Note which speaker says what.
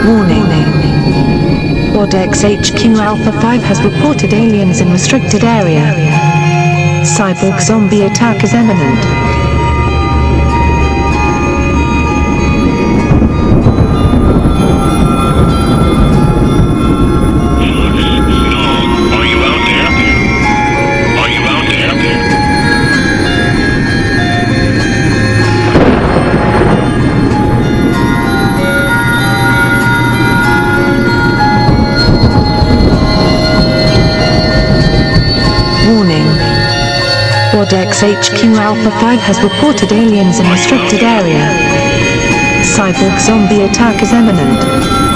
Speaker 1: Warning. WAD-X HQ Alpha 5 has reported aliens in restricted area. Cyborg zombie attack is imminent. WAD-X HQ Alpha 5 has reported aliens in restricted area. Cyborg zombie attack is imminent.